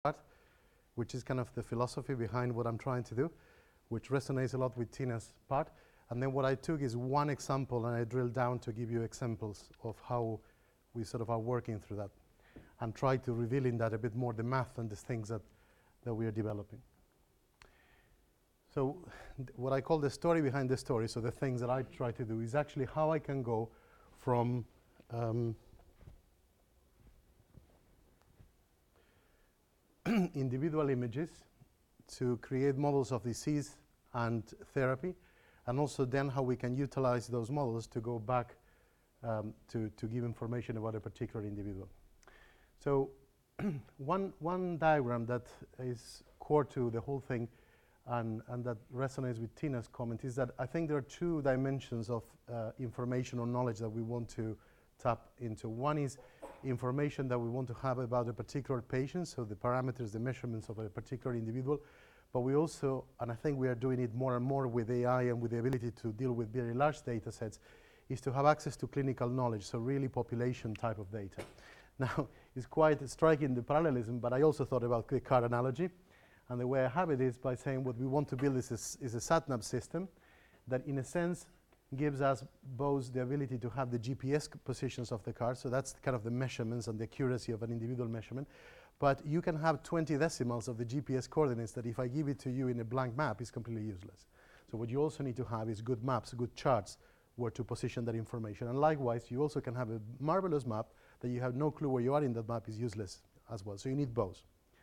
which is kind of the philosophy behind what I'm trying to do, which resonates a lot with Tina's part. And then what I took is one example, and I drilled down to give you examples of how we sort of are working through that, and try to reveal in that a bit more the math and the things that we are developing. So what I call the story behind the story, so the things that I try to do, is actually how I can go from individual images to create models of disease and therapy, and also then how we can utilize those models to go back to give information about a particular individual. So one diagram that is core to the whole thing and that resonates with Tina's comment is that I think there are two dimensions of information or knowledge that we want to tap into. One is information that we want to have about a particular patient, so the parameters, the measurements of a particular individual. But we also, and I think we are doing it more and more with AI and with the ability to deal with very large data sets, is to have access to clinical knowledge, so really population type of data. Now, it's quite striking, the parallelism, but I also thought about the car analogy. And the way I have it is by saying what we want to build is a sat-nav system that, in a sense, gives us both the ability to have the GPS positions of the car, so that's kind of the measurements and the accuracy of an individual measurement. But you can have 20 decimals of the GPS coordinates that if I give it to you in a blank map is completely useless. So what you also need to have is good maps, good charts where to position that information. And likewise, you also can have a marvelous map that you have no clue where you are in that map is useless as well. So you need both.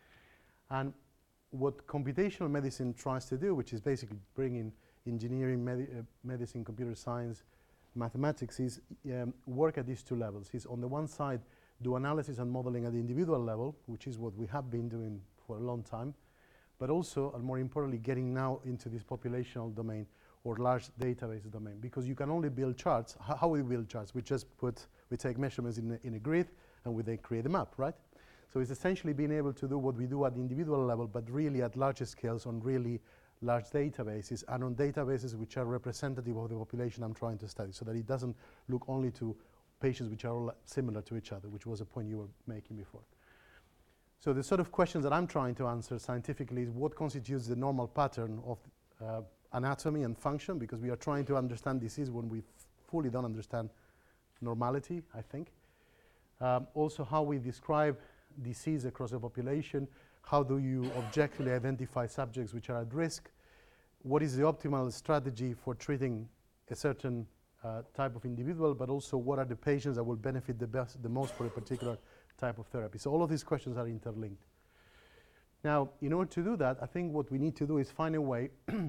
And what computational medicine tries to do, which is basically bringing engineering, medicine, computer science, mathematics, is work at these two levels. Is on the one side, do analysis and modeling at the individual level, which is what we have been doing for a long time, but also, and more importantly, getting now into this populational domain or large database domain, because you can only build charts. How we build charts? We take measurements in a grid, and we then create a map, right? So it's essentially being able to do what we do at the individual level, but really at larger scales on really large databases, and on databases which are representative of the population I'm trying to study, so that it doesn't look only to patients which are all similar to each other, which was a point you were making before. So the sort of questions that I'm trying to answer scientifically is what constitutes the normal pattern of anatomy and function, because we are trying to understand disease when we fully don't understand normality, I think. Also how we describe disease across a population. How do you objectively identify subjects which are at risk? What is the optimal strategy for treating a certain type of individual, but also what are the patients that will benefit the most for a particular type of therapy? So all of these questions are interlinked. Now, in order to do that, I think what we need to do is find a way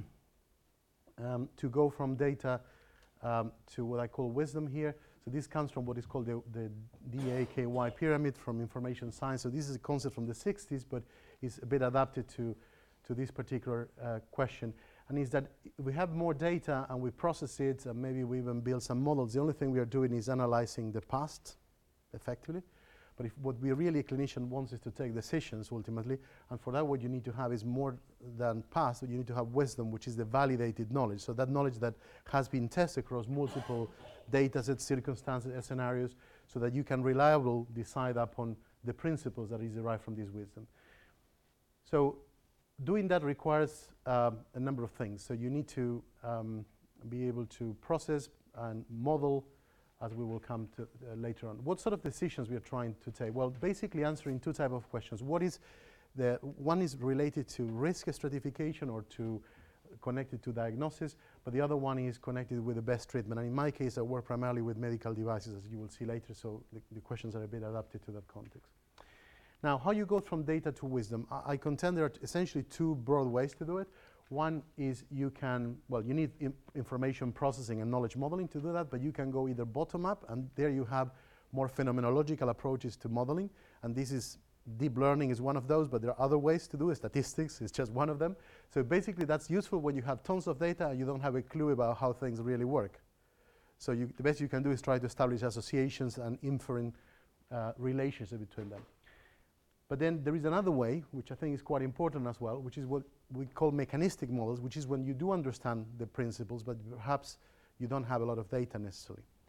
to go from data to what I call wisdom here. So this comes from what is called the DAKY pyramid from information science. So this is a concept from the 60s, but it's a bit adapted to this particular question. And is that we have more data and we process it, and maybe we even build some models. The only thing we are doing is analyzing the past effectively. But what we really, a clinician wants is to take decisions ultimately. And for that, what you need to have is more than past. You need to have wisdom, which is the validated knowledge. So that knowledge that has been tested across multiple data sets, circumstances, and scenarios, so that you can reliably decide upon the principles that is derived from this wisdom. So doing that requires a number of things. So you need to be able to process and model, as we will come to later on. What sort of decisions we are trying to take? Well, basically answering two types of questions. One is related to risk stratification or connected to diagnosis, but the other one is connected with the best treatment. And in my case, I work primarily with medical devices, as you will see later, so the questions are a bit adapted to that context. Now, how you go from data to wisdom? I contend there are essentially two broad ways to do it. One is you need information processing and knowledge modeling to do that, but you can go either bottom up, and there you have more phenomenological approaches to modeling, and this is deep learning is one of those, but there are other ways to do it. Statistics is just one of them. So basically that's useful when you have tons of data and you don't have a clue about how things really work. So the best you can do is try to establish associations and inferring relationship between them. But then there is another way, which I think is quite important as well, which is what we call mechanistic models, which is when you do understand the principles, but perhaps you don't have a lot of data necessarily.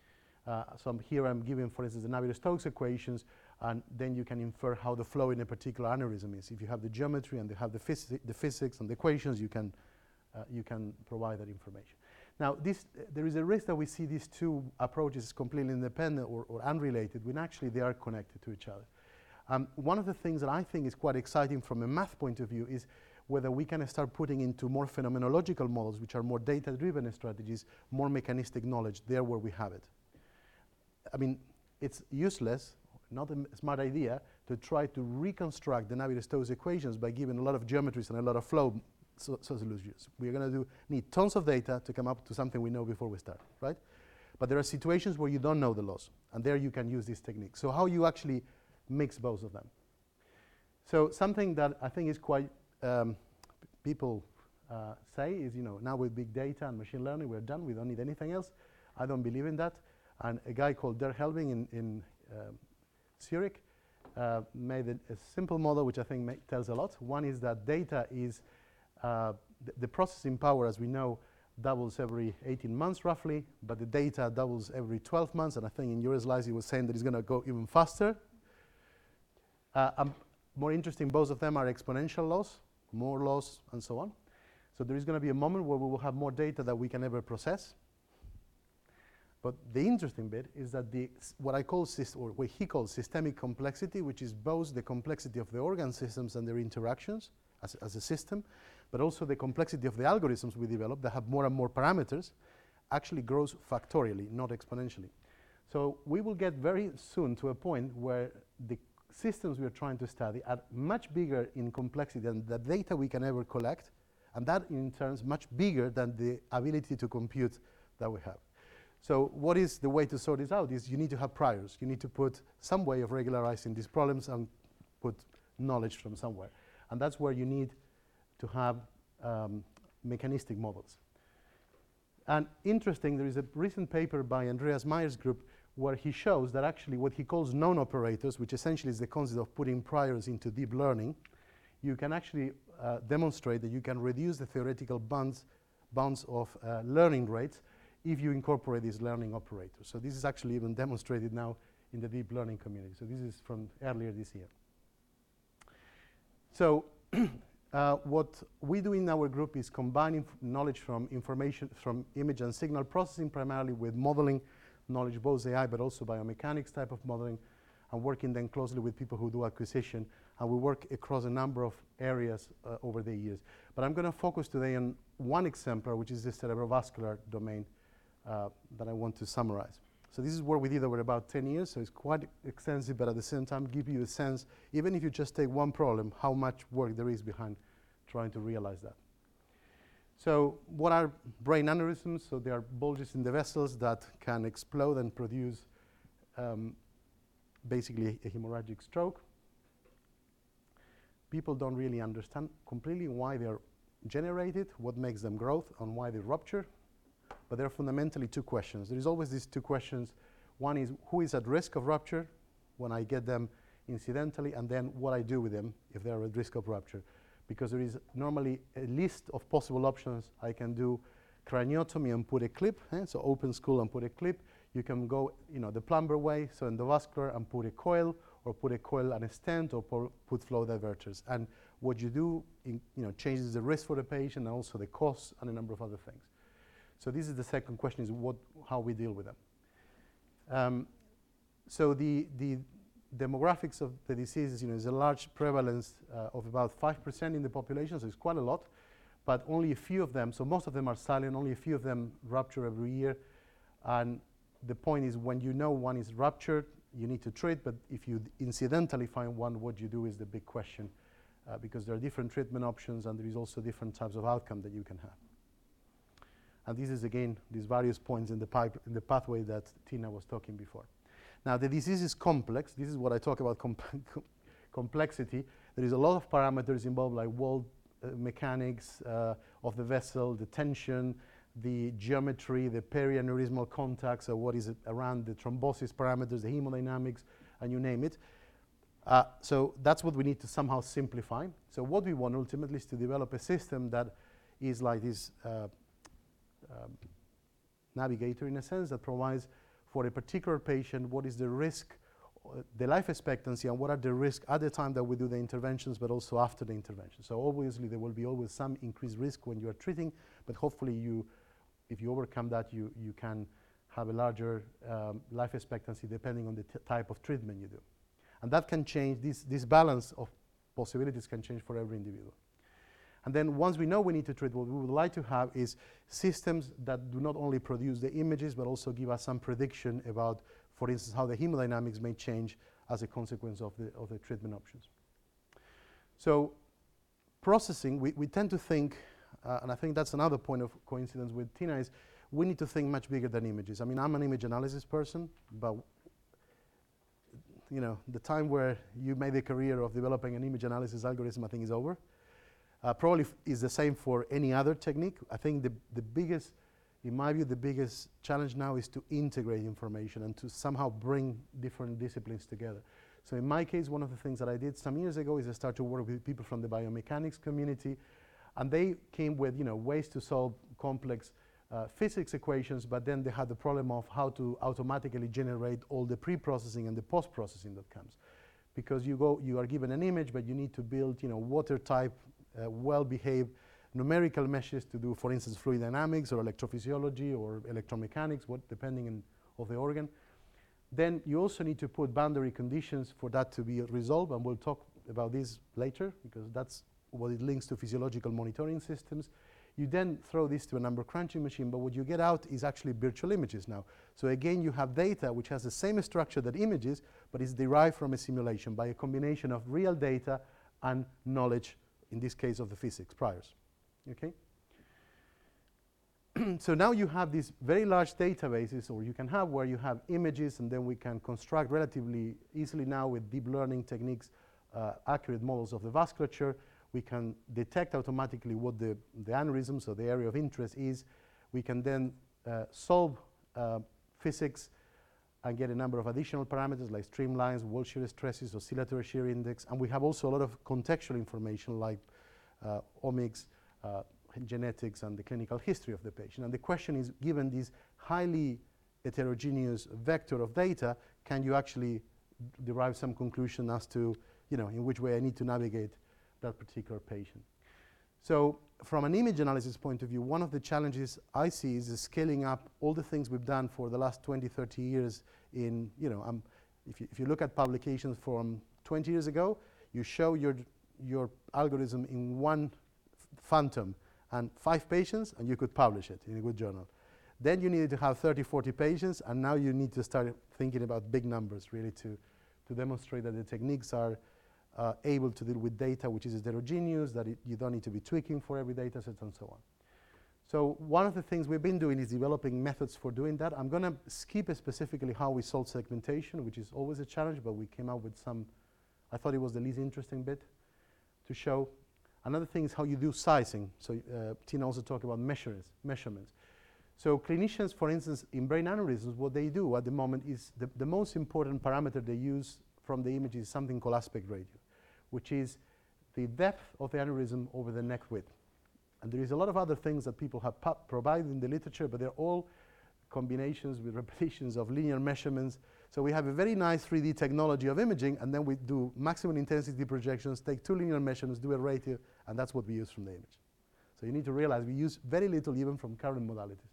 So here I'm giving, for instance, the Navier-Stokes equations, and then you can infer how the flow in a particular aneurysm is. If you have the geometry and you have the physics and the equations, you can provide that information. Now, there is a risk that we see these two approaches completely independent or unrelated, when actually they are connected to each other. One of the things that I think is quite exciting from a math point of view is whether we can start putting into more phenomenological models, which are more data-driven strategies, more mechanistic knowledge there where we have it. I mean, it's useless, not a smart idea, to try to reconstruct the Navier-Stokes equations by giving a lot of geometries and a lot of flow solutions. We're going to need tons of data to come up to something we know before we start, right? But there are situations where you don't know the laws, and there you can use this technique. So how you actually mix both of them? So something that I think is quite people say is, now with big data and machine learning, we're done. We don't need anything else. I don't believe in that. And a guy called Dirk Helbing in Zurich made a simple model which I think tells a lot. One is that data is the processing power, as we know, doubles every 18 months roughly, but the data doubles every 12 months. And I think in your slides he was saying that it's going to go even faster. More interesting, both of them are exponential laws, more laws, and so on. So there is going to be a moment where we will have more data than we can ever process. But the interesting bit is that what he calls systemic complexity, which is both the complexity of the organ systems and their interactions as a system, but also the complexity of the algorithms we develop that have more and more parameters, actually grows factorially, not exponentially. So we will get very soon to a point where the systems we are trying to study are much bigger in complexity than the data we can ever collect, and that in turn is much bigger than the ability to compute that we have. So what is the way to sort this out is you need to have priors. You need to put some way of regularizing these problems and put knowledge from somewhere. And that's where you need to have mechanistic models. And interesting, there is a recent paper by Andreas Meyer's group where he shows that actually what he calls known operators, which essentially is the concept of putting priors into deep learning, you can actually demonstrate that you can reduce the theoretical bounds of learning rates if you incorporate these learning operators. So this is actually even demonstrated now in the deep learning community. So this is from earlier this year. So what we do in our group is combining knowledge from information from image and signal processing primarily with modeling knowledge, both AI but also biomechanics type of modeling, and working then closely with people who do acquisition. And we work across a number of areas over the years. But I'm going to focus today on one exemplar, which is the cerebrovascular domain that I want to summarize. So this is what we did over about 10 years, so it's quite extensive, but at the same time give you a sense, even if you just take one problem, how much work there is behind trying to realize that. So what are brain aneurysms? So they are bulges in the vessels that can explode and produce basically a hemorrhagic stroke. People don't really understand completely why they are generated, what makes them grow, and why they rupture. But there are fundamentally two questions. There is always these two questions. One is who is at risk of rupture when I get them incidentally, and then what I do with them if they are at risk of rupture. Because there is normally a list of possible options. I can do craniotomy and put a clip, so open skull and put a clip. You can go the plumber way, so endovascular and put a coil, or put a coil and a stent, or put flow diverters. And what you do changes the risk for the patient and also the cost and a number of other things. So this is the second question, is how we deal with them. So the demographics of the disease is a large prevalence of about 5% in the population, so it's quite a lot, but only a few of them, so most of them are silent, only a few of them rupture every year. And the point is when you know one is ruptured, you need to treat, but if you incidentally find one, what you do is the big question, because there are different treatment options and there is also different types of outcome that you can have. And this is, again, these various points in the pathway that Tina was talking before. Now, the disease is complex. This is what I talk about complexity. There is a lot of parameters involved, like wall mechanics of the vessel, the tension, the geometry, the perianeurysmal contacts, or what is it around the thrombosis parameters, the hemodynamics, and you name it. So that's what we need to somehow simplify. So what we want ultimately is to develop a system that is like this navigator, in a sense, that provides for a particular patient, what is the risk, the life expectancy, and what are the risks at the time that we do the interventions, but also after the intervention. So obviously there will be always some increased risk when you are treating, but hopefully if you overcome that, you can have a larger life expectancy depending on the type of treatment you do. And that can change, this balance of possibilities can change for every individual. And then once we know we need to treat, what we would like to have is systems that do not only produce the images, but also give us some prediction about, for instance, how the hemodynamics may change as a consequence of the treatment options. So processing, we tend to think, and I think that's another point of coincidence with Tina, is we need to think much bigger than images. I mean, I'm an image analysis person, but you know, the time where you made a career of developing an image analysis algorithm, I think, is over. Probably is the same for any other technique. I think the biggest, in my view, the biggest challenge now is to integrate information and to somehow bring different disciplines together. So in my case, one of the things that I did some years ago is I started to work with people from the biomechanics community, and they came with, you know, ways to solve complex physics equations, but then they had the problem of how to automatically generate all the pre-processing and the post-processing that comes. Because you are given an image, but you need to build, you know, water-type, well-behaved numerical meshes to do, for instance, fluid dynamics or electrophysiology or electromechanics, depending on the organ. Then you also need to put boundary conditions for that to be resolved, and we'll talk about this later, because that's what it links to physiological monitoring systems. You then throw this to a number crunching machine, but what you get out is actually virtual images now. So again, you have data which has the same structure that images, but is derived from a simulation by a combination of real data and knowledge, in this case of the physics priors. Okay? So now you have these very large databases, or you can have where you have images, and then we can construct relatively easily now with deep learning techniques accurate models of the vasculature. We can detect automatically what the aneurysm, so the area of interest, is. We can then solve physics and get a number of additional parameters like streamlines, wall shear stresses, oscillatory shear index, and we have also a lot of contextual information like omics, genetics, and the clinical history of the patient. And the question is, given this highly heterogeneous vector of data, can you actually derive some conclusion as to, you know, in which way I need to navigate that particular patient? So from an image analysis point of view, one of the challenges I see is the scaling up all the things we've done for the last 20, 30 years in, you know, if you look at publications from 20 years ago, you show your algorithm in one phantom and 5 patients, and you could publish it in a good journal. Then you needed to have 30, 40 patients, and now you need to start thinking about big numbers, really, to demonstrate that the techniques are able to deal with data which is heterogeneous, that you don't need to be tweaking for every data set, and so on. So one of the things we've been doing is developing methods for doing that. I'm going to skip specifically how we solve segmentation, which is always a challenge, but we came out with some, I thought it was the least interesting bit to show. Another thing is how you do sizing. So Tina also talked about measurements. So clinicians, for instance, in brain aneurysms, what they do at the moment is the most important parameter they use from the image is something called aspect ratio, which is the depth of the aneurysm over the neck width. And there is a lot of other things that people have provided in the literature, but they're all combinations with repetitions of linear measurements. So we have a very nice 3D technology of imaging, and then we do maximum intensity projections, take 2 linear measurements, do a ratio, and that's what we use from the image. So you need to realize we use very little even from current modalities.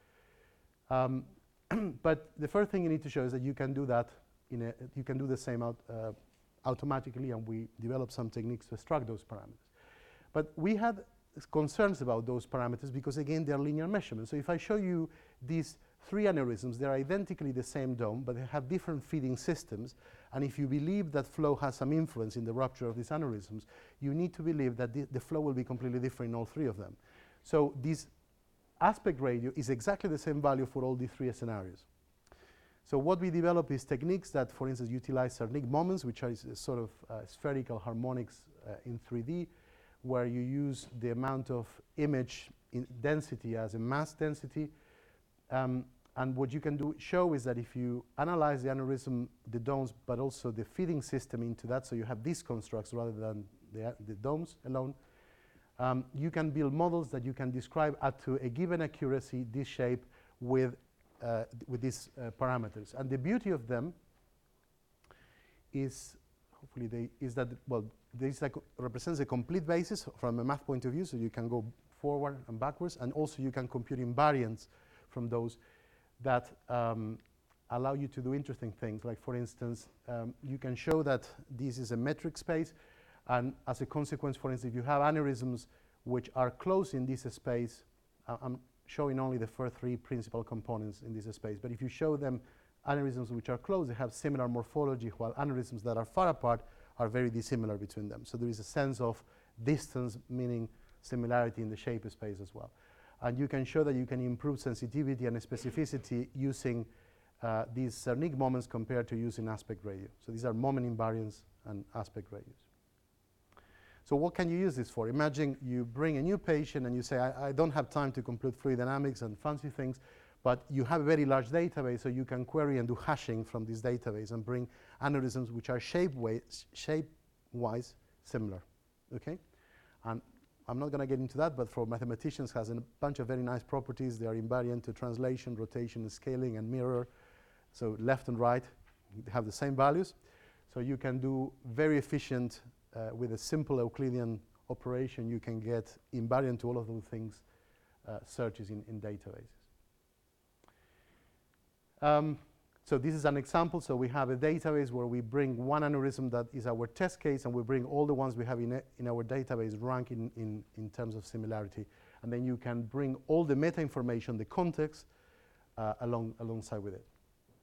But the first thing you need to show is that you can do that you can do the same automatically, and we developed some techniques to extract those parameters. But we had concerns about those parameters because, again, they are linear measurements. So if I show you these 3 aneurysms, they're identically the same dome, but they have different feeding systems. And if you believe that flow has some influence in the rupture of these aneurysms, you need to believe that the flow will be completely different in all 3 of them. So this aspect ratio is exactly the same value for all these 3 scenarios. So what we develop is techniques that, for instance, utilize Cernic moments, which are sort of spherical harmonics in 3D, where you use the amount of image in density as a mass density. And what you can show is that if you analyze the aneurysm, the domes, but also the feeding system into that, so you have these constructs rather than the domes alone, you can build models that you can describe up to a given accuracy, this shape, with with these parameters. And the beauty of them is, hopefully, is that, well, this represents a complete basis from a math point of view, so you can go forward and backwards, and also you can compute invariants from those that allow you to do interesting things. Like, for instance, you can show that this is a metric space, and as a consequence, for instance, if you have aneurysms which are close in this space, I'm showing only the first three principal components in this space, but if you show them aneurysms which are close, they have similar morphology, while aneurysms that are far apart are very dissimilar between them. So there is a sense of distance, meaning similarity in the shape space as well. And you can show that you can improve sensitivity and specificity using these Cernic moments compared to using aspect ratio. So these are moment invariants and aspect ratios. So what can you use this for? Imagine you bring a new patient and you say, I don't have time to compute fluid dynamics and fancy things, but you have a very large database, so you can query and do hashing from this database and bring aneurysms which are shape-wise similar, okay? And I'm not going to get into that, but for mathematicians, has a bunch of very nice properties. They are invariant to translation, rotation, scaling, and mirror. So left and right have the same values. So you can do very efficient, with a simple Euclidean operation, you can get invariant to all of those things searches in databases. So this is an example. So we have a database where we bring one aneurysm that is our test case, and we bring all the ones we have in our database rank in terms of similarity. And then you can bring all the meta information, the context, alongside with it.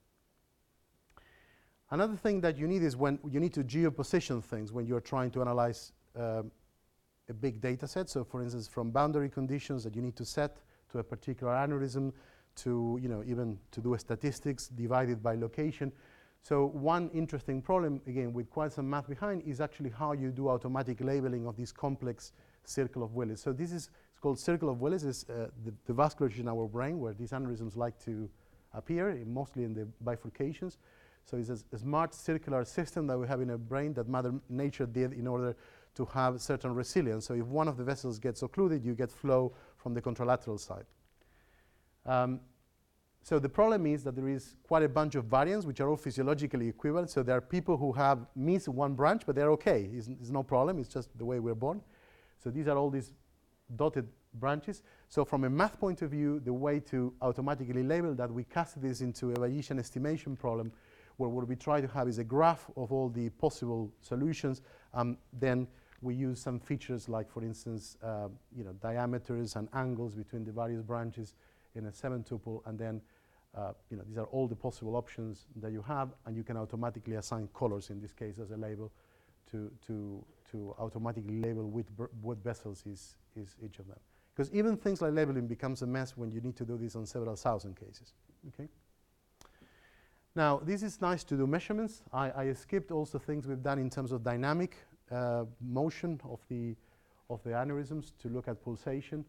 Another thing that you need is when you need to geoposition things when you're trying to analyze a big data set. So for instance, from boundary conditions that you need to set to a particular aneurysm, to even to do statistics divided by location. So one interesting problem, again, with quite some math behind, is actually how you do automatic labeling of this complex circle of Willis. So this is, it's called circle of Willis. It's the vasculature in our brain where these aneurysms like to appear, mostly in the bifurcations. So it's a smart circular system that we have in our brain that Mother Nature did in order to have certain resilience. So if one of the vessels gets occluded, you get flow from the contralateral side. So the problem is that there is quite a bunch of variants which are all physiologically equivalent. So there are people who have missed one branch, but they're okay. It's no problem. It's just the way we're born. So these are all these dotted branches. So from a math point of view, the way to automatically label that, we cast this into a Bayesian estimation problem where what we try to have is a graph of all the possible solutions. Then we use some features like, for instance, diameters and angles between the various branches in a 7-tuple, and then these are all the possible options that you have, and you can automatically assign colors in this case as a label to automatically label what vessels is each of them. Because even things like labeling becomes a mess when you need to do this on several thousand cases. Okay. Now this is nice to do measurements. I skipped also things we've done in terms of dynamic motion of the aneurysms to look at pulsation.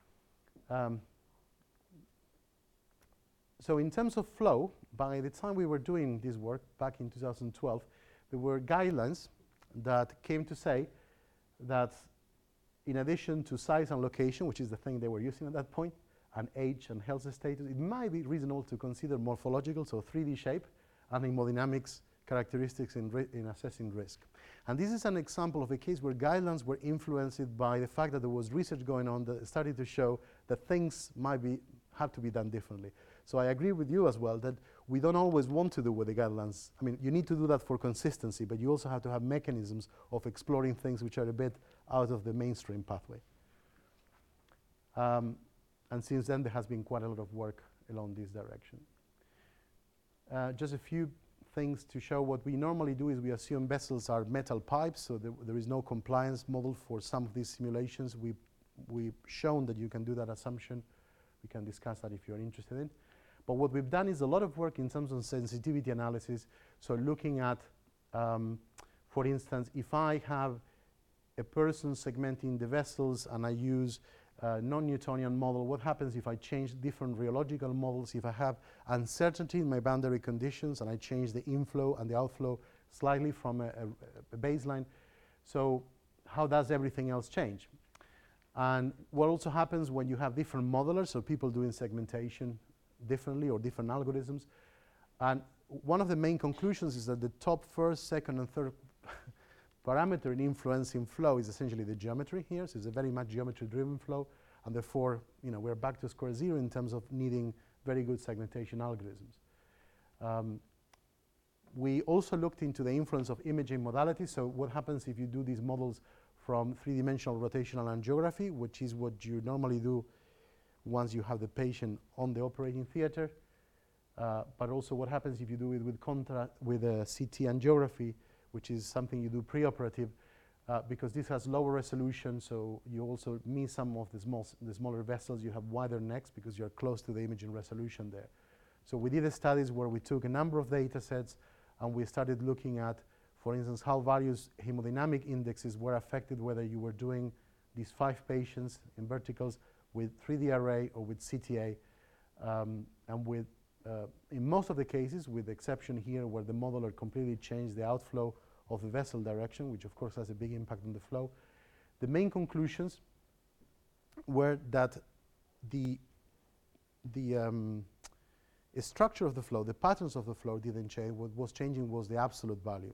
So in terms of flow, by the time we were doing this work back in 2012, there were guidelines that came to say that in addition to size and location, which is the thing they were using at that point, and age and health status, it might be reasonable to consider morphological, so 3D shape, and hemodynamics characteristics in assessing risk. And this is an example of a case where guidelines were influenced by the fact that there was research going on that started to show that things might have to be done differently. So I agree with you as well that we don't always want to do what the guidelines. I mean, you need to do that for consistency, but you also have to have mechanisms of exploring things which are a bit out of the mainstream pathway. And since then, there has been quite a lot of work along this direction. Just a few things to show. What we normally do is we assume vessels are metal pipes, so there is no compliance model for some of these simulations. We've shown that you can do that assumption. We can discuss that if you're interested in. But what we've done is a lot of work in terms of sensitivity analysis. So looking at, for instance, if I have a person segmenting the vessels and I use a non-Newtonian model, what happens if I change different rheological models? If I have uncertainty in my boundary conditions and I change the inflow and the outflow slightly from a baseline, so how does everything else change? And what also happens when you have different modelers, so people doing segmentation differently or different algorithms. And one of the main conclusions is that the top first, second, and third parameter in influencing flow is essentially the geometry here. So it's a very much geometry-driven flow, and therefore, we're back to square zero in terms of needing very good segmentation algorithms. We also looked into the influence of imaging modalities. So what happens if you do these models from three-dimensional rotational angiography, which is what you normally do once you have the patient on the operating theater, but also what happens if you do it with CT angiography, which is something you do preoperative, because this has lower resolution, so you also miss some of the smaller vessels. You have wider necks because you're close to the imaging resolution there. So we did studies where we took a number of data sets and we started looking at, for instance, how various hemodynamic indexes were affected, whether you were doing these 5 patients in verticals with 3D array or with CTA, and with, in most of the cases, with the exception here where the modeler completely changed the outflow of the vessel direction, which of course has a big impact on the flow. The main conclusions were that the structure of the flow, the patterns of the flow didn't change. What was changing was the absolute value.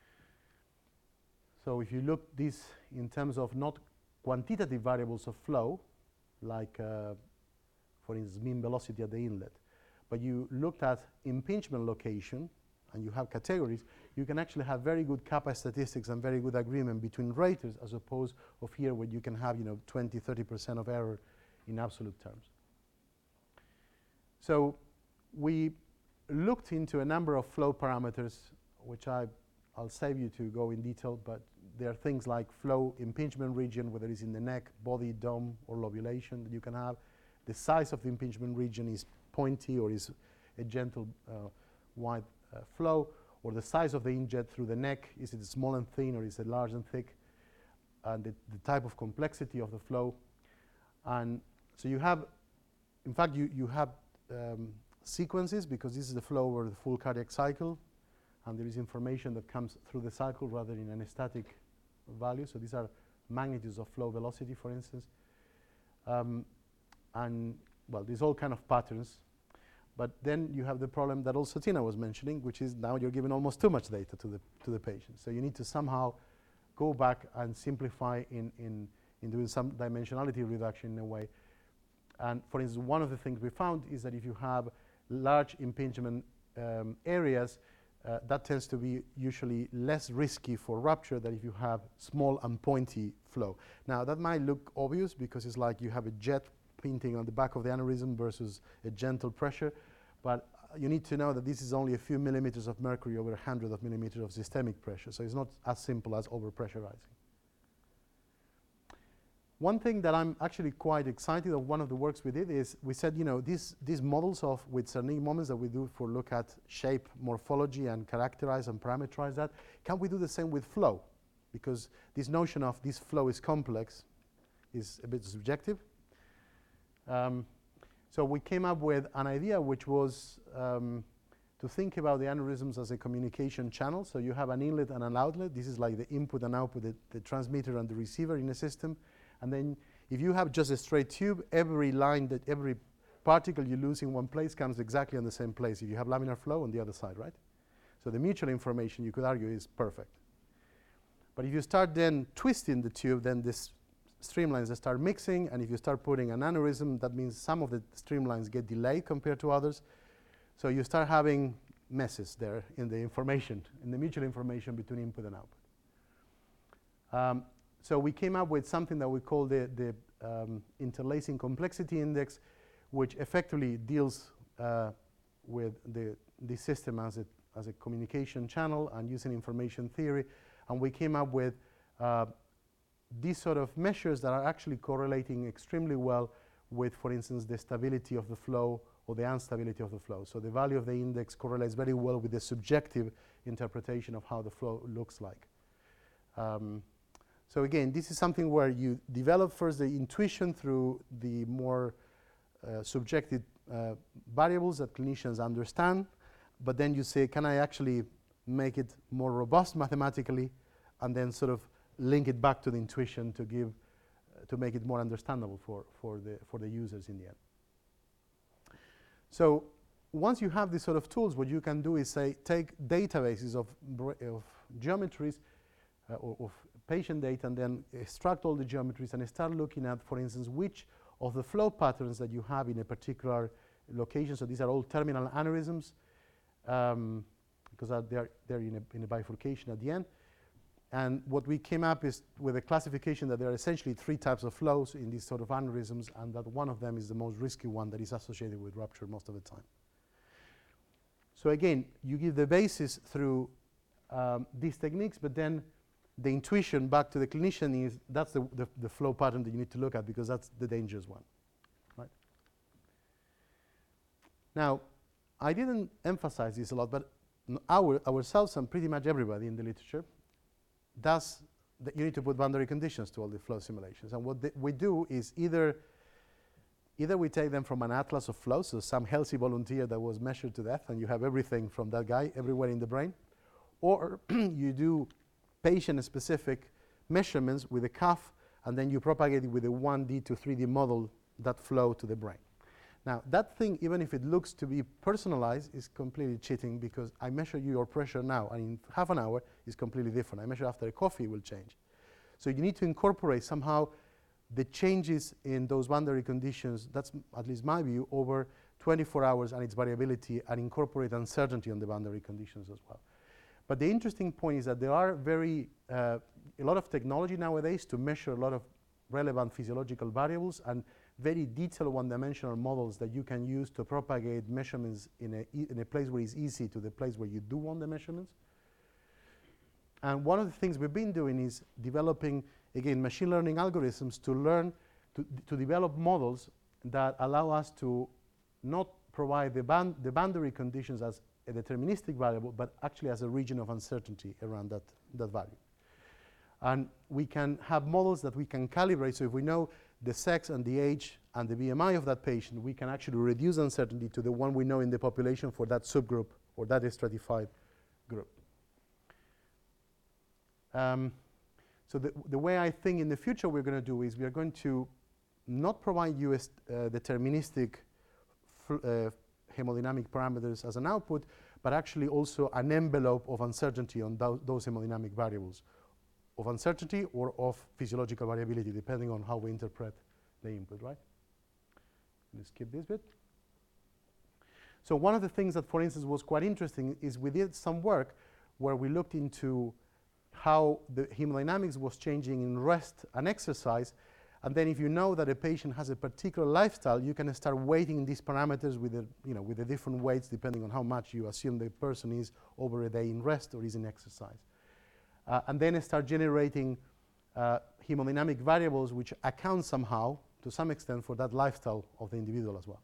So if you look this in terms of not quantitative variables of flow, like for instance mean velocity at the inlet, but you looked at impingement location and you have categories, you can actually have very good kappa statistics and very good agreement between raters, as opposed of here where you can have 20–30% of error in absolute terms. So we looked into a number of flow parameters, which I'll save you to go in detail, but there are things like flow impingement region, whether it's in the neck, body, dome, or lobulation that you can have. The size of the impingement region is pointy or is a gentle wide flow, or the size of the injet through the neck, is it small and thin or is it large and thick, and the type of complexity of the flow. And so you have, in fact, you have sequences, because this is the flow over the full cardiac cycle, and there is information that comes through the cycle rather than in a static value. So these are magnitudes of flow velocity, for instance. And well, there's all kind of patterns. But then you have the problem that also Tina was mentioning, which is now you're giving almost too much data to the patient. So you need to somehow go back and simplify in doing some dimensionality reduction in a way. And for instance, one of the things we found is that if you have large impingement areas, that tends to be usually less risky for rupture than if you have small and pointy flow. Now that might look obvious because it's like you have a jet painting on the back of the aneurysm versus a gentle pressure, but you need to know that this is only a few millimeters of mercury over 100 of millimeters of systemic pressure, so it's not as simple as overpressurizing. One thing that I'm actually quite excited of, one of the works we did, is we said, these models with Cerny moments that we do for look at shape morphology and characterize and parameterize that, can we do the same with flow? Because this notion of this flow is complex is a bit subjective. So we came up with an idea, which was to think about the aneurysms as a communication channel. So you have an inlet and an outlet. This is like the input and output, the transmitter and the receiver in a system. And then if you have just a straight tube, every particle you lose in one place comes exactly in the same place if you have laminar flow on the other side, right? So the mutual information, you could argue, is perfect. But if you start then twisting the tube, then this streamlines that start mixing, and if you start putting an aneurysm, that means some of the streamlines get delayed compared to others. So you start having messes there in the information, in the mutual information between input and output. So we came up with something that we call the interlacing complexity index, which effectively deals with the system as a communication channel and using information theory. And we came up with these sort of measures that are actually correlating extremely well with, for instance, the stability of the flow or the instability of the flow. So the value of the index correlates very well with the subjective interpretation of how the flow looks like. So again, this is something where you develop first the intuition through the more subjective variables that clinicians understand, but then you say, can I actually make it more robust mathematically, and then sort of link it back to the intuition to make it more understandable for the users in the end. So once you have these sort of tools, what you can do is say, take databases of geometries or of patient data, and then extract all the geometries and start looking at, for instance, which of the flow patterns that you have in a particular location. So these are all terminal aneurysms, because they're in a bifurcation at the end. And what we came up is with a classification that there are essentially 3 types of flows in these sort of aneurysms, and that one of them is the most risky one that is associated with rupture most of the time. So again, you give the basis through these techniques, but then the intuition back to the clinician is that's the flow pattern that you need to look at, because that's the dangerous one. Right? Now, I didn't emphasize this a lot, but ourselves and pretty much everybody in the literature does that. You need to put boundary conditions to all the flow simulations. And what we do is either we take them from an atlas of flows, so some healthy volunteer that was measured to death, and you have everything from that guy everywhere in the brain, or you do patient-specific measurements with a cuff, and then you propagate it with a 1D to 3D model that flow to the brain. Now, that thing, even if it looks to be personalized, is completely cheating, because I measure your pressure now, and in half an hour is completely different. I measure after a coffee, it will change. So you need to incorporate somehow the changes in those boundary conditions, that's at least my view, over 24 hours and its variability, and incorporate uncertainty on the boundary conditions as well. But the interesting point is that there are a lot of technology nowadays to measure a lot of relevant physiological variables, and very detailed one-dimensional models that you can use to propagate measurements in a place where it's easy to the place where you do want the measurements. And one of the things we've been doing is developing, again, machine learning algorithms to learn to develop models that allow us to not provide the boundary conditions as a deterministic variable, but actually as a region of uncertainty around that value. And we can have models that we can calibrate. So if we know the sex and the age and the BMI of that patient, we can actually reduce uncertainty to the one we know in the population for that subgroup or that stratified group. So the way I think in the future we're going to do is we are going to not provide you deterministic hemodynamic parameters as an output, but actually also an envelope of uncertainty on those hemodynamic variables, of uncertainty or of physiological variability, depending on how we interpret the input, right? Let's skip this bit. So one of the things that, for instance, was quite interesting is we did some work where we looked into how the hemodynamics was changing in rest and exercise. And then if you know that a patient has a particular lifestyle, you can start weighting these parameters with the different weights depending on how much you assume the person is over a day in rest or is in exercise. And then start generating hemodynamic variables which account somehow, to some extent, for that lifestyle of the individual as well.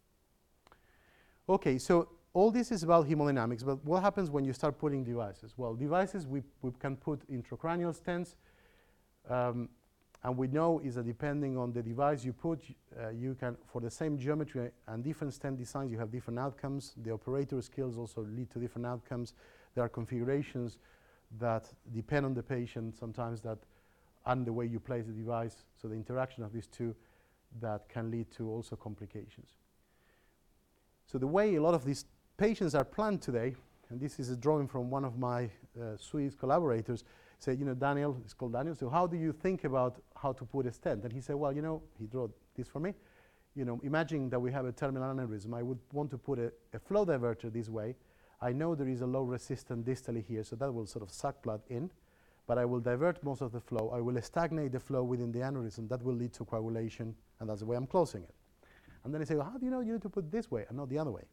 Okay, so all this is about hemodynamics, but what happens when you start putting devices? Well, devices, we can put intracranial stents, and we know is that depending on the device you put, you can, for the same geometry and different stent designs, you have different outcomes. The operator skills also lead to different outcomes. There are configurations that depend on the patient sometimes and the way you place the device, so the interaction of these two that can lead to also complications. So the way a lot of these patients are planned today, and this is a drawing from one of my Swiss collaborators, said, Daniel, it's called Daniel, so how do you think about how to put a stent? And he said, well, he drew this for me. Imagine that we have a terminal aneurysm. I would want to put a flow diverter this way. I know there is a low resistance distally here, so that will sort of suck blood in, but I will divert most of the flow. I will stagnate the flow within the aneurysm. That will lead to coagulation, and that's the way I'm closing it. And then I say, well, how do you know you need to put it this way and not the other way?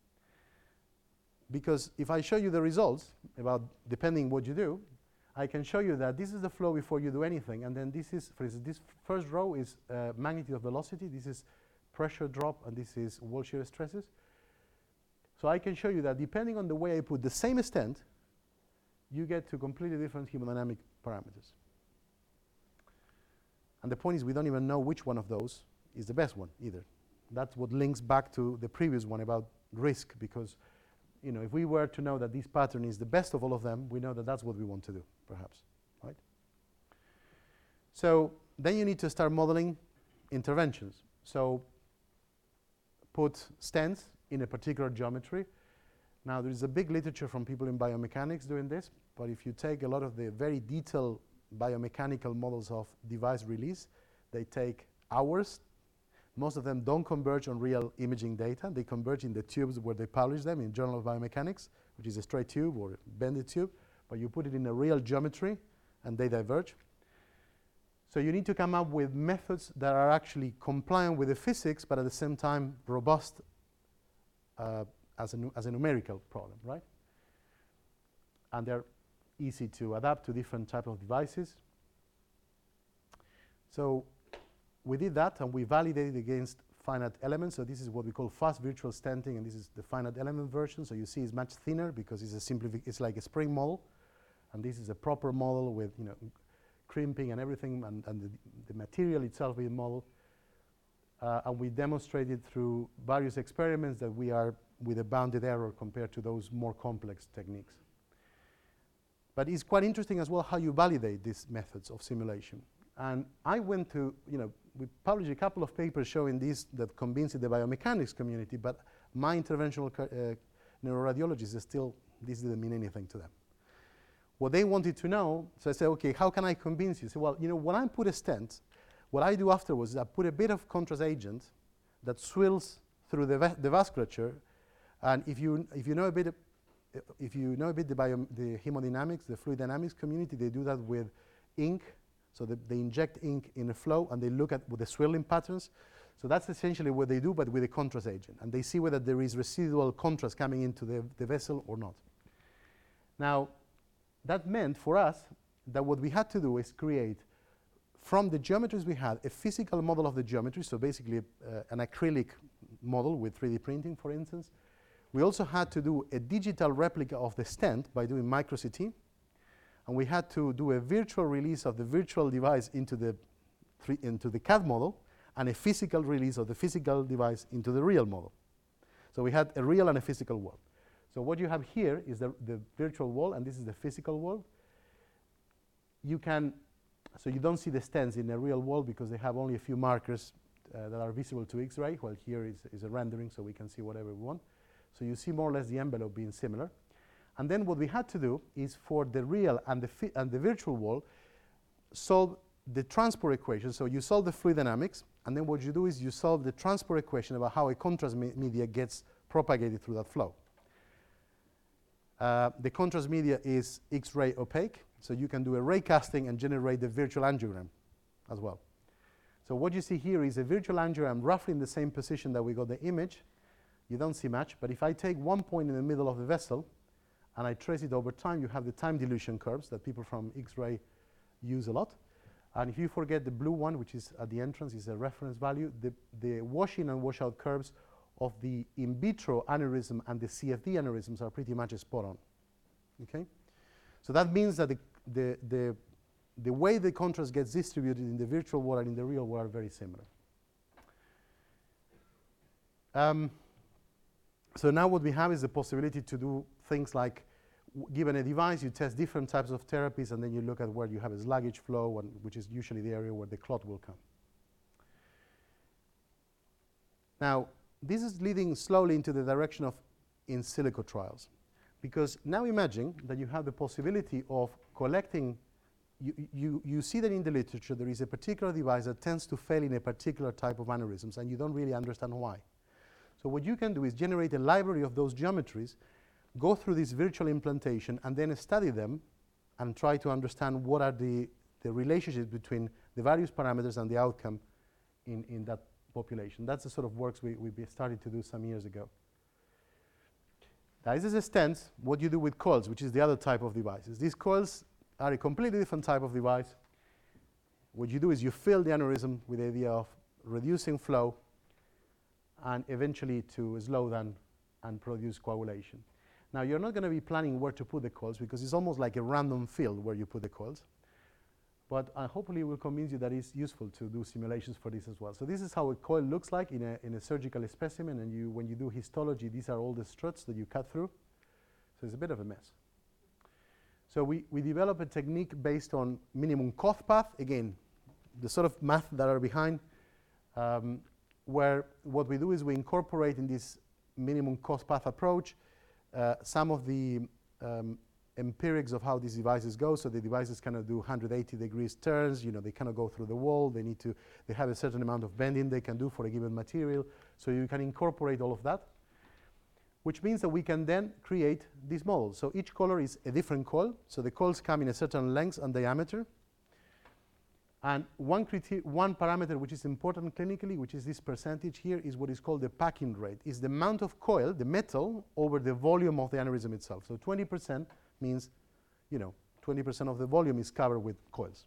Because if I show you the results about depending what you do, I can show you that this is the flow before you do anything, and then this is, for instance, this first row is magnitude of velocity, this is pressure drop, and this is wall shear stresses. So I can show you that depending on the way I put the same stent, you get to completely different hemodynamic parameters. And the point is we don't even know which one of those is the best one either. That's what links back to the previous one about risk, because if we were to know that this pattern is the best of all of them, we know that that's what we want to do, perhaps, right? So then you need to start modeling interventions. So put stents in a particular geometry. Now, there is a big literature from people in biomechanics doing this, but if you take a lot of the very detailed biomechanical models of device release, they take hours. Most of them don't converge on real imaging data. They converge in the tubes where they publish them in Journal of Biomechanics, which is a straight tube or a bended tube, but you put it in a real geometry and they diverge. So you need to come up with methods that are actually compliant with the physics, but at the same time robust as a numerical problem, right? And they're easy to adapt to different types of devices. So we did that, and we validated against finite elements. So this is what we call fast virtual stenting, and this is the finite element version. So you see it's much thinner because it's like a spring model, and this is a proper model with crimping and everything, and the material itself being modeled. And we demonstrated through various experiments that we are with a bounded error compared to those more complex techniques. But it's quite interesting as well how you validate these methods of simulation. And I went to, we published a couple of papers showing this that convinced the biomechanics community, but my interventional neuroradiologists still, this didn't mean anything to them. What they wanted to know, so I said, okay, how can I convince you? So, well, when I put a stent, what I do afterwards is I put a bit of contrast agent that swirls through the vasculature, and if you know a bit the hemodynamics, the fluid dynamics community, they do that with ink. So they inject ink in a flow, and they look at with the swirling patterns. So that's essentially what they do, but with a contrast agent, and they see whether there is residual contrast coming into the vessel or not. Now, that meant for us that what we had to do is create, from the geometries we had, a physical model of the geometry, so basically an acrylic model with 3D printing, for instance. We also had to do a digital replica of the stent by doing micro-CT, and we had to do a virtual release of the virtual device into the CAD model, and a physical release of the physical device into the real model. So we had a real and a physical world. So what you have here is the virtual wall, and this is the physical world. So you don't see the stents in a real world because they have only a few markers that are visible to X-ray, while here is a rendering, so we can see whatever we want. So you see more or less the envelope being similar. And then what we had to do is, for the real and the virtual wall, solve the transport equation. So you solve the fluid dynamics, and then what you do is you solve the transport equation about how a contrast media gets propagated through that flow. The contrast media is X-ray opaque, so you can do a ray casting and generate the virtual angiogram as well. So what you see here is a virtual angiogram roughly in the same position that we got the image. You don't see much, but if I take one point in the middle of the vessel and I trace it over time, you have the time dilution curves that people from X-ray use a lot. And if you forget the blue one, which is at the entrance, is a reference value, the wash-in and wash-out curves of the in vitro aneurysm and the CFD aneurysms are pretty much spot on. Okay? So that means that the way the contrast gets distributed in the virtual world and in the real world are very similar. So now what we have is the possibility to do things like, given a device, you test different types of therapies, and then you look at where you have a sluggish flow, which is usually the area where the clot will come. Now, this is leading slowly into the direction of in silico trials, because now imagine that you have the possibility of collecting. You see that in the literature there is a particular device that tends to fail in a particular type of aneurysms, and you don't really understand why. So what you can do is generate a library of those geometries, go through this virtual implantation, and then study them and try to understand what are the relationships between the various parameters and the outcome in that population. That's the sort of works we started to do some years ago. Now, this is a stent, what you do with coils, which is the other type of devices. These coils are a completely different type of device. What you do is you fill the aneurysm with the idea of reducing flow and eventually to slow down and produce coagulation. Now, you're not going to be planning where to put the coils because it's almost like a random field where you put the coils. But hopefully it will convince you that it's useful to do simulations for this as well. So this is how a coil looks like in a surgical specimen, and when you do histology, these are all the struts that you cut through. So it's a bit of a mess. So we develop a technique based on minimum cough path. Again, the sort of math that are behind. where what we do is we incorporate in this minimum cost path approach some of the empirics of how these devices go. So the devices kind of do 180 degrees turns. You know, they kind of go through the wall. They have a certain amount of bending they can do for a given material. So you can incorporate all of that, which means that we can then create these models. So each color is a different coil. So the coils come in a certain length and diameter. And one parameter which is important clinically, which is this percentage here, is what is called the packing rate. Is the amount of coil, the metal, over the volume of the aneurysm itself. So 20% means, 20% of the volume is covered with coils.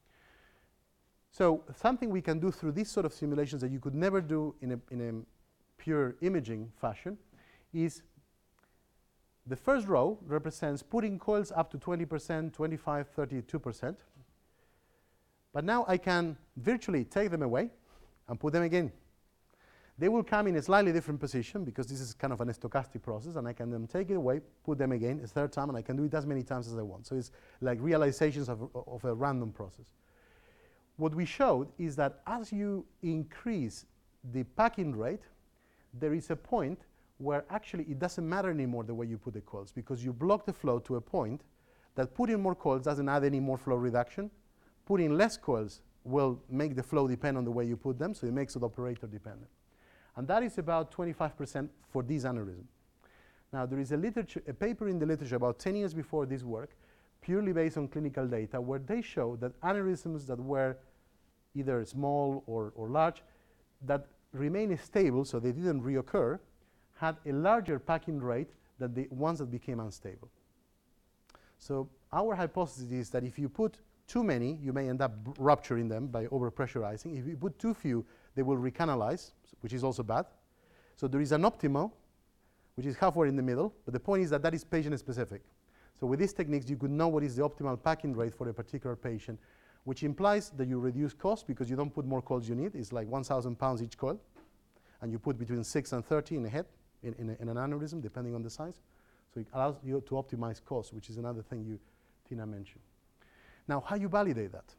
So something we can do through these sort of simulations that you could never do in a pure imaging fashion is the first row represents putting coils up to 20%, 25, 32%. But now I can virtually take them away and put them again. They will come in a slightly different position because this is kind of an stochastic process, and I can then take it away, put them again a third time, and I can do it as many times as I want. So it's like realizations of a random process. What we showed is that as you increase the packing rate, there is a point where actually it doesn't matter anymore the way you put the coils, because you block the flow to a point that putting more coils doesn't add any more flow reduction. Putting less coils will make the flow depend on the way you put them, so it makes it operator dependent. And that is about 25% for this aneurysm. Now, there is a paper in the literature about 10 years before this work, purely based on clinical data, where they show that aneurysms that were either small or large, that remained stable, so they didn't reoccur, had a larger packing rate than the ones that became unstable. So our hypothesis is that if you put too many, you may end up rupturing them by overpressurizing. If you put too few, they will recanalize, which is also bad. So there is an optimal, which is halfway in the middle, but the point is that that is patient-specific. So with these techniques, you could know what is the optimal packing rate for a particular patient, which implies that you reduce cost because you don't put more coils you need. It's like 1,000 pounds each coil, and you put between 6 and 30 in a head, in an aneurysm, depending on the size. So it allows you to optimize cost, which is another thing Tina mentioned. Now, how you validate that?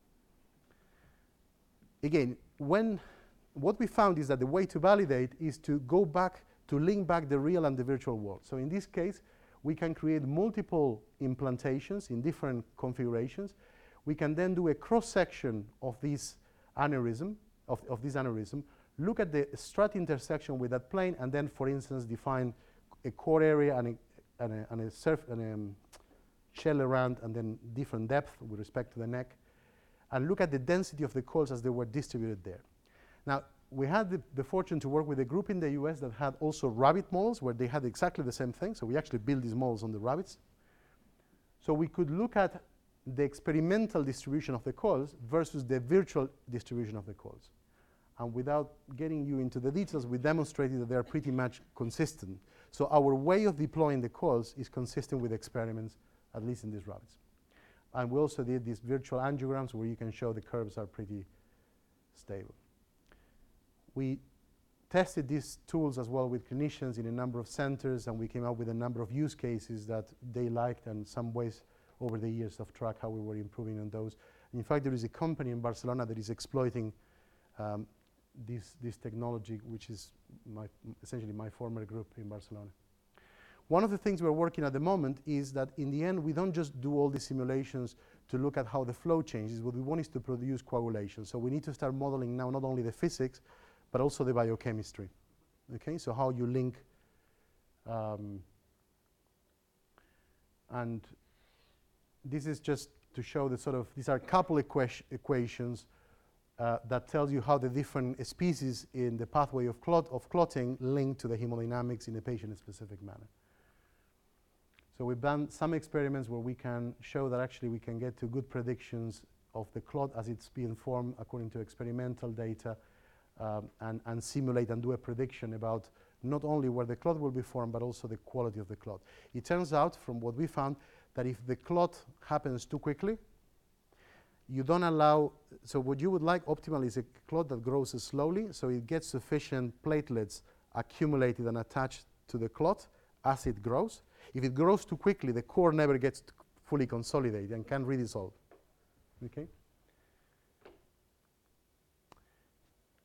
Again, what we found is that the way to validate is to go back, to link back the real and the virtual world. So in this case, we can create multiple implantations in different configurations. We can then do a cross-section of this aneurysm, look at the strut intersection with that plane, and then, for instance, define a core area and a shell around, and then different depth with respect to the neck, and look at the density of the coils as they were distributed there. Now, we had the fortune to work with a group in the US that had also rabbit models where they had exactly the same thing. So we actually built these models on the rabbits. So we could look at the experimental distribution of the coils versus the virtual distribution of the coils. And without getting you into the details, we demonstrated that they're pretty much consistent. So our way of deploying the coils is consistent with experiments, at least in these rabbits. And we also did these virtual angiograms where you can show the curves are pretty stable. We tested these tools as well with clinicians in a number of centers, and we came up with a number of use cases that they liked, and some ways over the years of track how we were improving on those. And in fact, there is a company in Barcelona that is exploiting this technology, which is essentially my former group in Barcelona. One of the things we're working at the moment is that in the end, we don't just do all these simulations to look at how the flow changes. What we want is to produce coagulation. So we need to start modeling now not only the physics, but also the biochemistry. Okay, so how you link, and this is just to show the sort of, these are a couple equations that tells you how the different species in the pathway of clotting link to the hemodynamics in a patient-specific manner. So we've done some experiments where we can show that actually we can get to good predictions of the clot as it's being formed according to experimental data, and simulate and do a prediction about not only where the clot will be formed, but also the quality of the clot. It turns out, from what we found, that if the clot happens too quickly, you don't allow, so what you would like optimally is a clot that grows slowly, so it gets sufficient platelets accumulated and attached to the clot as it grows. If it grows too quickly, the core never gets fully consolidated and can redissolve. Okay?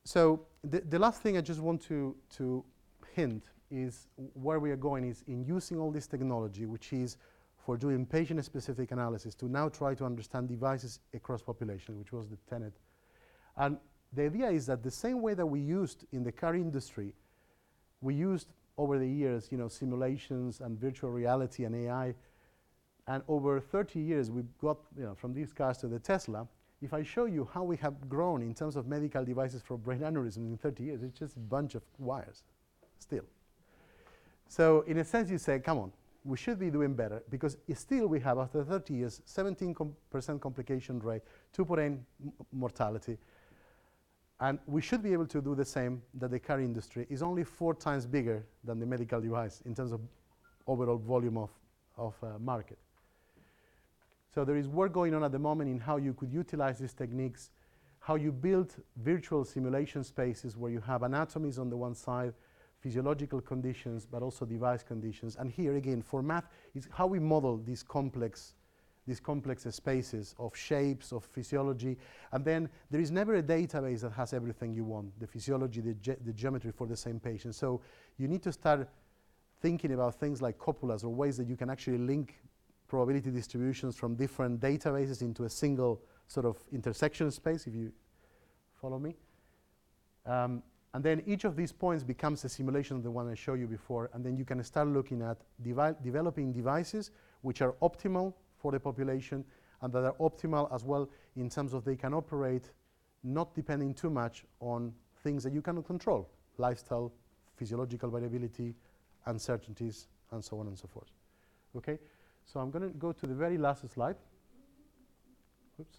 So the last thing I just want to hint is where we are going is in using all this technology, which is for doing patient-specific analysis, to now try to understand devices across population, which was the tenet. And the idea is that the same way that we used in the car industry, we used over the years, simulations and virtual reality and AI. And over 30 years, we've got, from these cars to the Tesla. If I show you how we have grown in terms of medical devices for brain aneurysms in 30 years, it's just a bunch of wires still. So in a sense, you say, come on, we should be doing better, because still we have, after 30 years, 17% complication rate, 2.8 mortality. And we should be able to do the same that the car industry is only 4 times bigger than the medical device in terms of overall volume of market. So there is work going on at the moment in how you could utilize these techniques, how you build virtual simulation spaces where you have anatomies on the one side, physiological conditions, but also device conditions. And here again, for math, is how we model these complex spaces of shapes, of physiology. And then there is never a database that has everything you want, the physiology, the geometry for the same patient. So you need to start thinking about things like copulas, or ways that you can actually link probability distributions from different databases into a single sort of intersection space, if you follow me. And then each of these points becomes a simulation of the one I showed you before, and then you can start looking at developing devices which are optimal for the population, and that are optimal as well in terms of they can operate not depending too much on things that you cannot control, lifestyle, physiological variability, uncertainties, and so on and so forth. Okay? So I'm going to go to the very last slide. Oops.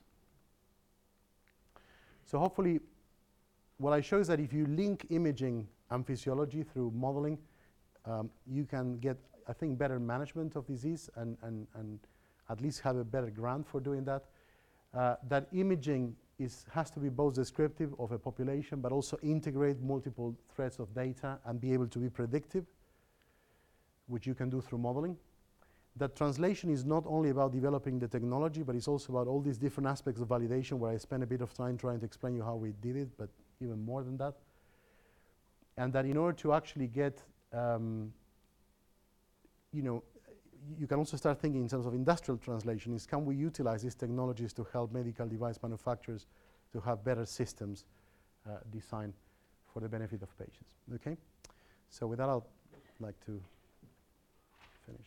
So hopefully, what I show is that if you link imaging and physiology through modeling, you can get, I think, better management of disease and at least have a better grant for doing that. That imaging has to be both descriptive of a population, but also integrate multiple threads of data and be able to be predictive, which you can do through modeling. That translation is not only about developing the technology, but it's also about all these different aspects of validation, where I spent a bit of time trying to explain you how we did it, but even more than that. And that in order to actually get, you can also start thinking in terms of industrial translation, is can we utilize these technologies to help medical device manufacturers to have better systems designed for the benefit of patients, okay? So with that, I'd like to finish.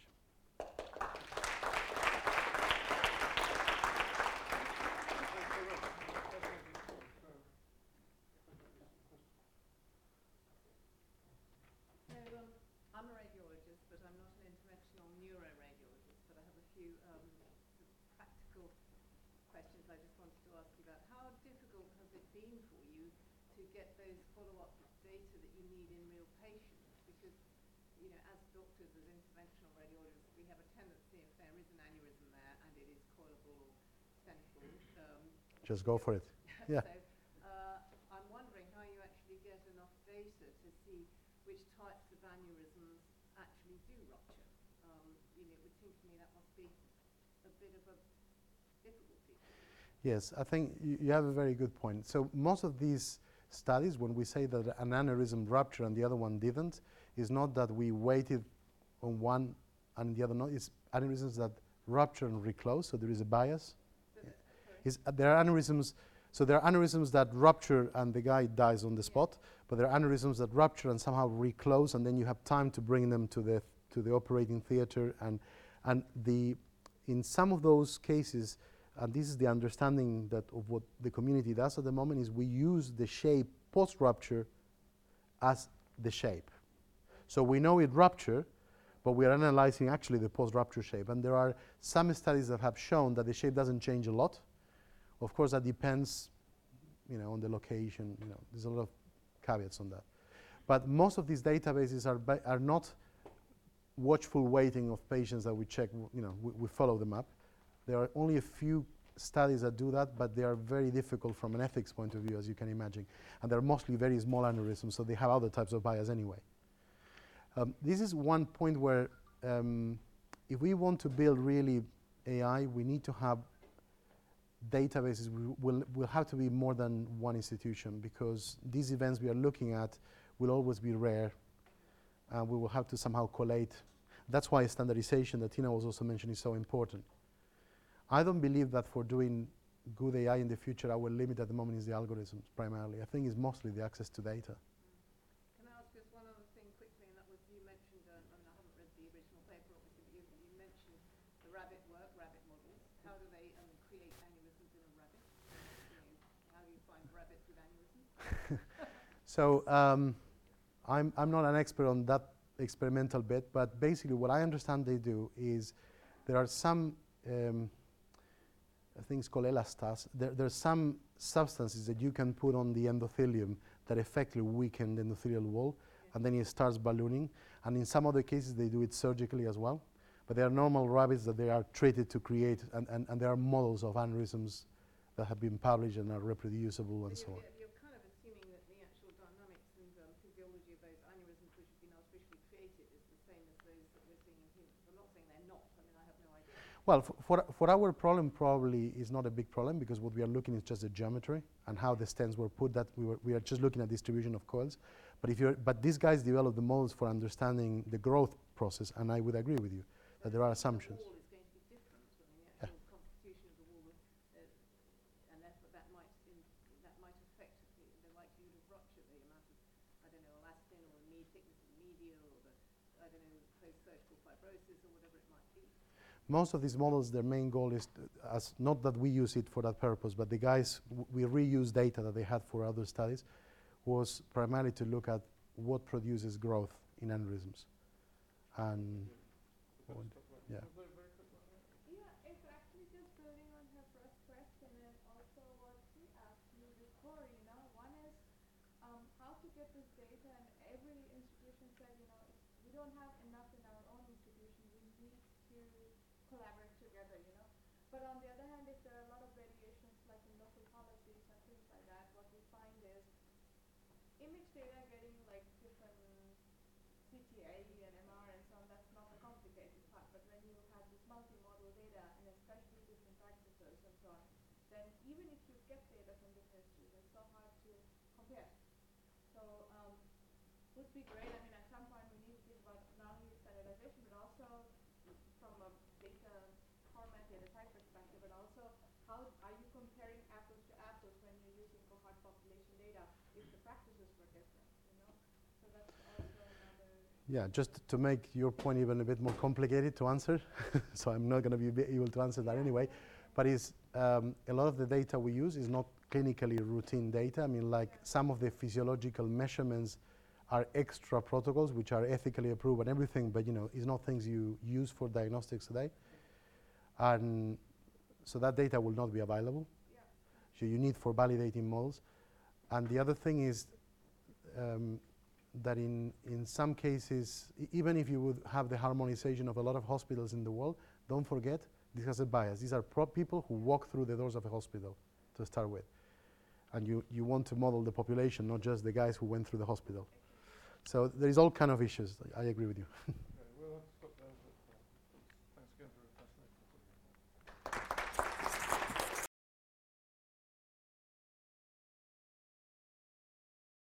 I'm a radiologist, but I'm not an interventional neuroradiologist, but I have a few practical questions I just wanted to ask you about. How difficult has it been for you to get those follow-up data that you need in real patients? Because, as doctors, as interventional radiologists, we have a tendency, if there is an aneurysm there and it is coilable or central, just go for it. Yeah. So I'm wondering how you actually get enough data to see which types of aneurysms actually do rupture. It would seem to me that must be a bit of a difficulty. Yes, I think you have a very good point. So most of these studies, when we say that an aneurysm ruptured and the other one didn't, is not that we waited on one and the other not. It's aneurysms that rupture and reclose, so there is a bias. There are aneurysms. So there are aneurysms that rupture and the guy dies on the spot, but there are aneurysms that rupture and somehow reclose, and then you have time to bring them to the operating theater. And in some of those cases, and this is the understanding that of what the community does at the moment, is we use the shape post-rupture as the shape. So we know it ruptured, but we are analyzing actually the post-rupture shape. And there are some studies that have shown that the shape doesn't change a lot. Of course, that depends, on the location. There's a lot of caveats on that. But most of these databases are not watchful waiting of patients that we check. We follow them up. There are only a few studies that do that, but they are very difficult from an ethics point of view, as you can imagine. And they're mostly very small aneurysms, so they have other types of bias anyway. This is one point where if we want to build really AI, we need to have databases will have to be more than one institution, because these events we are looking at will always be rare, and we will have to somehow collate. That's why standardization that Tina was also mentioning is so important. I don't believe that for doing good AI in the future, our limit at the moment is the algorithms primarily. I think it's mostly the access to data. Can I ask just one other thing quickly, and that was you mentioned, I haven't read the original paper obviously, but you mentioned the rabbit work, rabbit models. How do they create aneurysms in a rabbit? How do you find rabbits with aneurysms? So I'm not an expert on that experimental bit, but basically what I understand they do is there are some things called elastase. There's some substances that you can put on the endothelium that effectively weaken the endothelial wall, and then it starts ballooning. And in some other cases, they do it surgically as well. But there are normal rabbits that they are treated to create, and there are models of aneurysms that have been published and are reproducible and so on. You're kind of assuming that the actual dynamics and physiology of those aneurysms, which have been artificially created, is the same as those that we're seeing in humans. I'm not saying they're not. I mean, I have no idea. Well, for our problem, probably is not a big problem, because what we are looking is just the geometry and how the stents were put. That we are just looking at distribution of coils. But these guys developed the models for understanding the growth process, and I would agree with you that there are assumptions. The wall is going to be different. I mean, the actual constitution of the wall, and that might affect the likelihood of rupture, the amount of, I don't know, elastin or the thickness of the medial, or the, I don't know, post-surgical fibrosis or whatever it might be. Most of these models, their main goal is, not that we use it for that purpose, but the guys, we reuse data that they had for other studies, was primarily to look at what produces growth in aneurysms. And, yeah. Yeah, it's actually just building on her first question and also what she asked you before, one is how to get this data, and every institution said, we don't have enough in our own institution, we need to collaborate together, But on the other hand, if there are a lot of variations like in local policies and things like that, what we find is image data getting like different CTA and MR and so on, that's not the complicated part. But when you have this multimodal data and especially different practices and so on, then even if you get data from different institutions, it's so hard to compare. So would be great. I mean, at some point we need to think about not only standardization, but also from a data format, data type perspective, but also how are you comparing apples to apples when you're using cohort population data if the practices were different, So that's also another. Yeah, just to make your point even a bit more complicated to answer, so I'm not going to be able to answer that anyway, but a lot of the data we use is not clinically routine data. I mean, like some of the physiological measurements are extra protocols which are ethically approved and everything, but it's not things you use for diagnostics today. And so that data will not be available. Yeah. So you need for validating models. And the other thing is that in some cases, even if you would have the harmonization of a lot of hospitals in the world, don't forget, this has a bias. These are people who walk through the doors of a hospital to start with. And you want to model the population, not just the guys who went through the hospital. So there is all kind of issues. I agree with you. Okay, we'll have to stop there, but thanks again for a fascinating